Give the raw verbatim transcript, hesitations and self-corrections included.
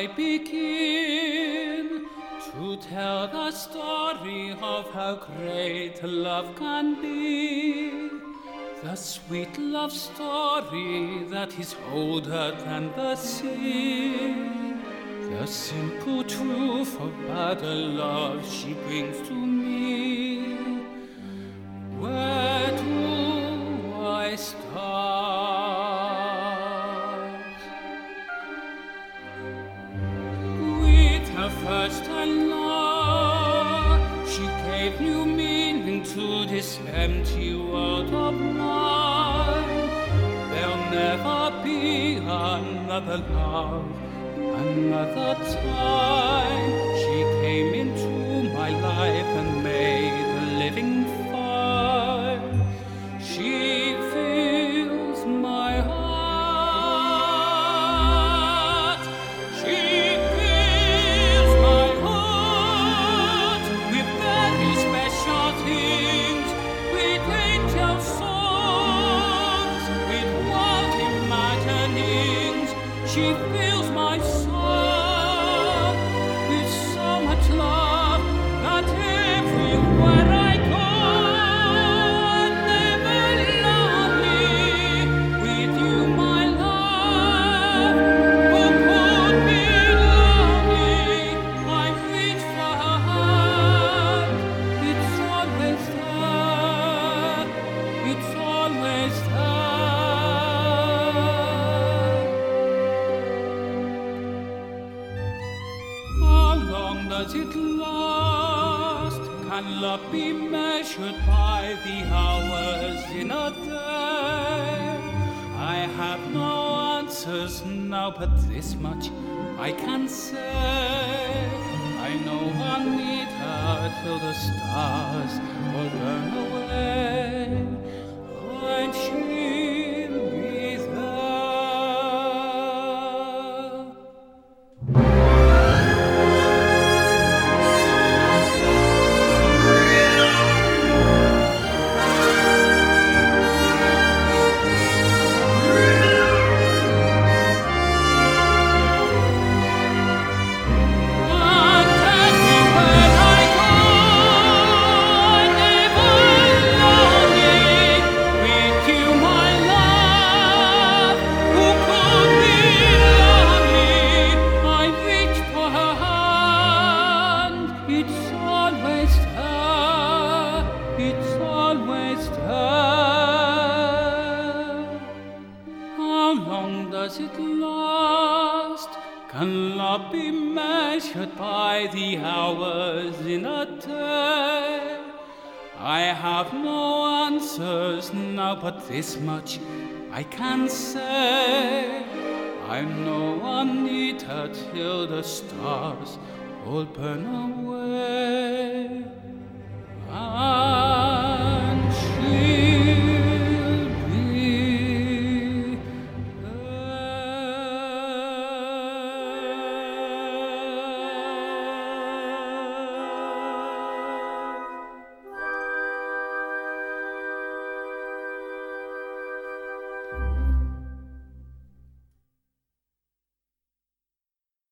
I begin to tell the story of how great love can be, the sweet love story that is older than the sea, the simple truth of better love she brings to me. Where do I start? With her first and last, she gave new meaning to this empty world of mine. There'll never be another love, another time. She came into my life and made a living fire. She fills my heart. She fills my heart with very special things, with angel songs, with wild imaginings. She fills my soul with so much love that everywhere I go, I'm never lonely. With you, my love, who could be lonely? I reach for her hand. It's always there. It's always there. How long does it last? Can love be measured by the hours in a day? I have no answers now, but this much I can say. I know I need her till the stars will burn away, and she'll be there. And everywhere I go, I'm never lonely. With you, my love, who could be lonely? I reach for her hand. It's always there. It's always there. How long does it last? Can love be measured by the hours in a day? I have no answers now, but this much I can say. I know I need her till the stars all burn away. Ah.